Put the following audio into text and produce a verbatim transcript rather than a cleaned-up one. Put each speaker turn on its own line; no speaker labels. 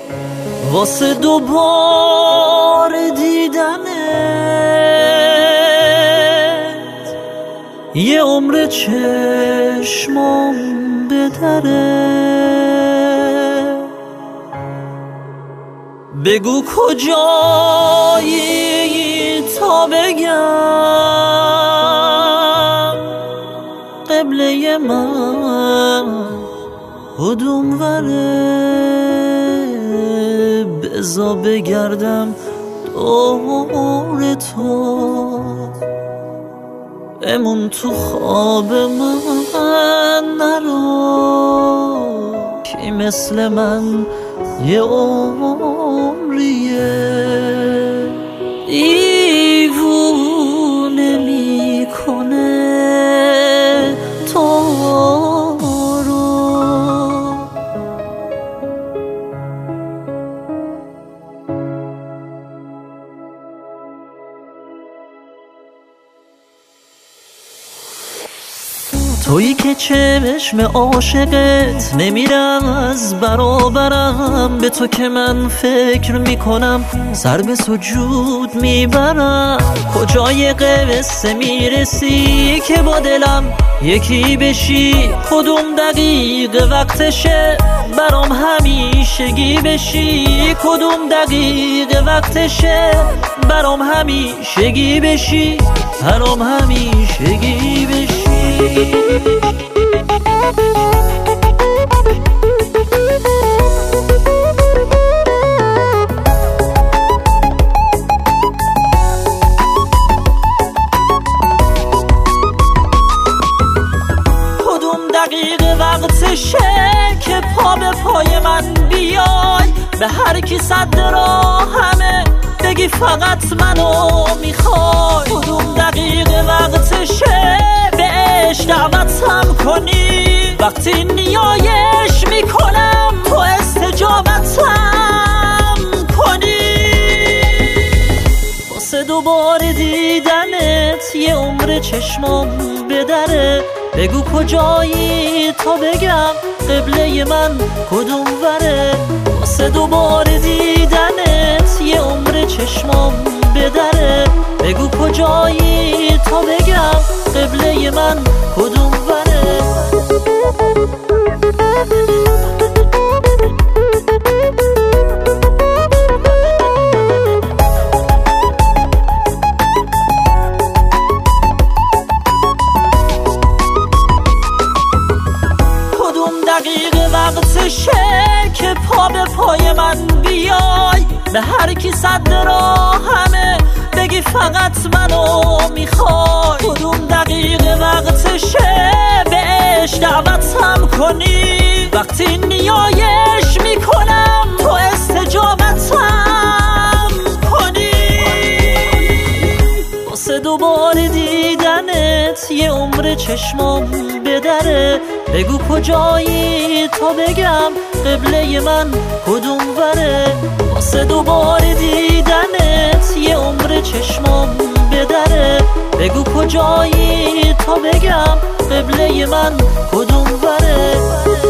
واسه دوبار دیدنت یه عمر چشمام بدره. بگو کجایی تا بگم قبله من کدوم وره. بزا بگردم دور تو بمون تو خواب من نرو کی مثل من یه عمریه دیوونه میکنه تو رو. تویی که چشم عاشقت نمیرم از برابرم، به تو که من فکر میکنم سر به سجود میبرم. کجای قصه میرسی که با دلم یکی بشی؟ کدوم دقیقه وقتشه برام همیشگی بشی؟ کدوم دقیقه وقتشه برام همیشگی بشی؟ برام همیشگی بشی. کدوم دقیقه وقتشه که پا به پای من بیای؟ به هر کی صد راهمه بگی فقط منو میخوای. کدوم دقیقه وقتشه بهش دعوتم کنی؟ وقتی نیایش میکنم تو استجابتم کنی. واسه دوبار دیدنت یه عمر چشمام بدره. بگو کجایی تا بگم قبله من کدوم وره. واسه دوبار دیدنت یه عمر چشمام بدره. بگو کجایی تا بگم قبله من کدوم وره. کدوم دقیقه وقتشه که پا به پای من بیای؟ به هر کی صد راهمه بگی فقط منو میخوای. کدوم دقیقه وقتشه بهش دعوتم کنی؟ وقتی نیایش میکنم تو استجابتم کنی. واسه دوبار دیدنت یه عمر چشمام بدره. بگو کجایی تا بگم قبله من کدوم وره. واسه دوبار دیدنت یه عمر چشمام بدره. بگو کجایی تا بگم قبله من کدوم وره.